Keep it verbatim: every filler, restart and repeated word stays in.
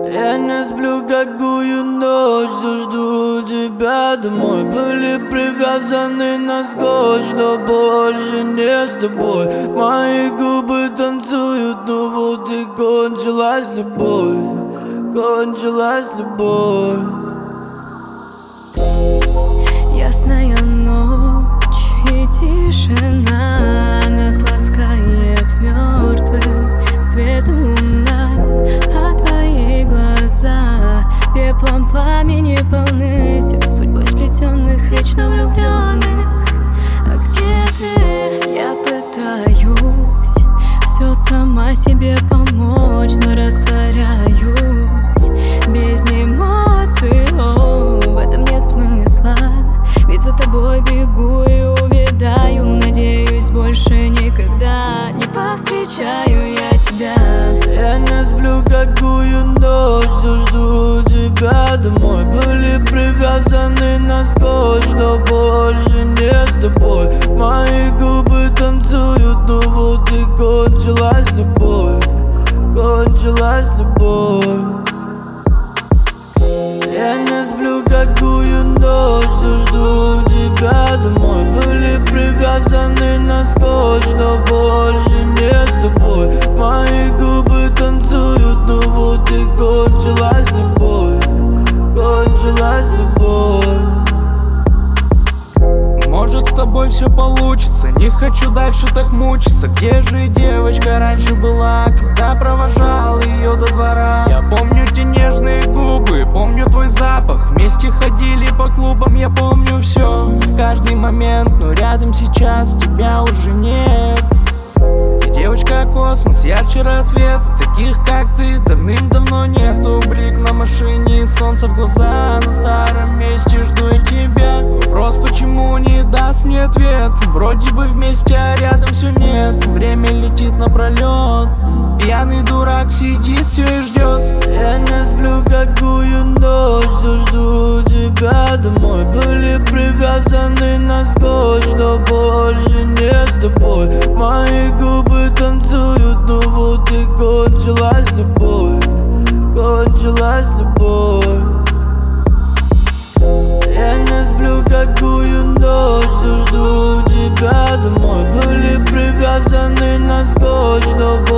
Я не сплю какую ночь, все жду тебя домой. Были привязаны на скотч, но больше не с тобой. Мои губы танцуют, ну вот и кончилась любовь. Кончилась любовь. Ясная ночь и тишина нас ласкает мертвым светом луна, а твои глаза пеплом пламени полны, сердце судьбой сплетенных, вечно влюбленных. А где ты? Я пытаюсь все сама себе помочь, но растворяюсь без эмоций. О, в этом нет смысла, ведь за тобой бегу и увядаю. Надеюсь, больше никогда не повстречаю я тебя. Я не сплю какую ночь, все жду тебя домой. Были привязаны на скотч, но больше не с тобой. Мои губы танцуют, ну вот и кончилась любовь. Кончилась любовь. Я не сплю какую ночь, все жду тебя домой. Были привязаны на скотч, но больше не с тобой. Мои губы танцуют, ну вот и кончилась любовь. Кончилась любовь. Может, с тобой все получится, не хочу дальше так мучиться. Где же девочка раньше была, когда провожал ее до двора? Я помню те нежные губы, помню твой запах. Вместе ходили по клубам, я помню все, каждый момент. Но рядом сейчас тебя уже нет. Ты девочка космос, ярче рассвет. Таких как ты давным-давно нету. Блик на машине, солнце в глаза. На старом месте жду я тебя. Вопрос, почему не даст мне ответ? Вроде бы вместе, а рядом все нет. Время летит напролет. Пьяный дурак сидит, все и ждет. Я не сплю какую ночь, все жду тебя домой. Были привязаны на скотч, но больше не с тобой. Мои губы танцуют, ну вот и кончилась любовь. Кончилась любовь. Я не сплю какую ночь, все жду тебя домой. Были привязаны на скотч, но